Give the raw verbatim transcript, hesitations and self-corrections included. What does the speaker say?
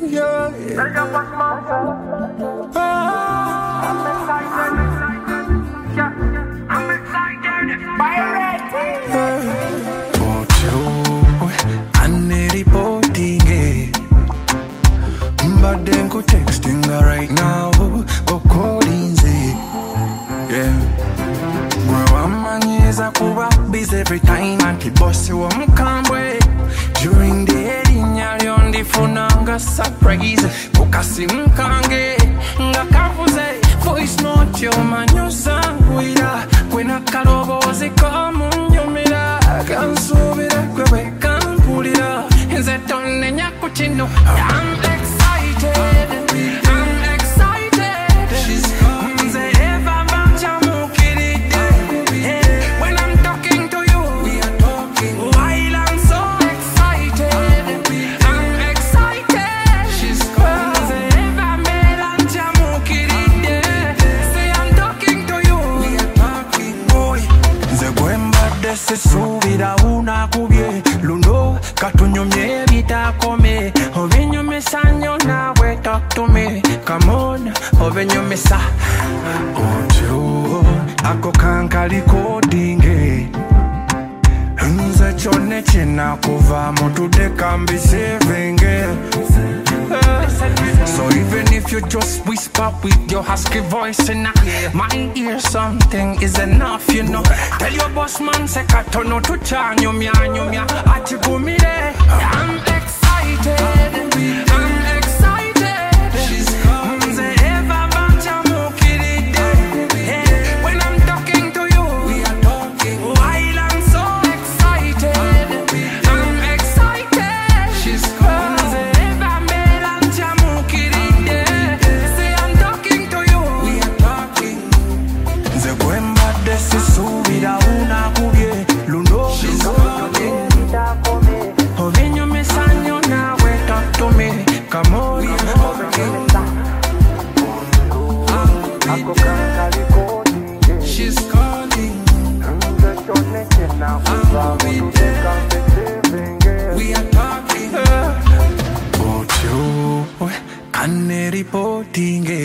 yeah. I'm excited. Yeah, I'm excited. But then go texting her right now, go calling Z. Yeah. Bro, I'm a nyeza kuba busy every time anti boss you am kamwe. During the heading yali on the phone nga surprise. Kukasi mkange nga kafuze. Voice note yo manyo sangwira. Kwena kalobozi kamunyumira. Kansubira kwewe kampulira. Nze tonne nyakuchino. I'm excited. I'm excited. She's coming. Nze eva banjamu kiride. When I'm talking to you, we are talking. While I'm so excited, I'm excited. She's coming. Nze eva banjamu kiride. Say I'm talking to you, we are talking. Boy, nze gwemba desi subira una kubye lundo katunyumye bitakome. Ovinyume sanyo nawe talk to me. Come on, ovinyume sa. Ojo, ako kankali kodinge. Nze chone chena kuva motude kambi sevenge. So even if you just whisper with your husky voice in my ear, something is enough, you know. Tell your boss man say katono to chanyo mya nyumya atigumire. I'm excited. I'm excited. She's coming. Nze eva banjamu kiride. When I'm talking to you, we are talking. While I'm so excited, I'm excited. She's coming. Nze eva banjamu kiride. Say I'm talking to you, we are talking. Nze gwemba desi subira una kubye lundo. She's coming. Ovinyume sanyo nawe talk to me. Come on, she's calling. We are talking. Ocho, kane reporting.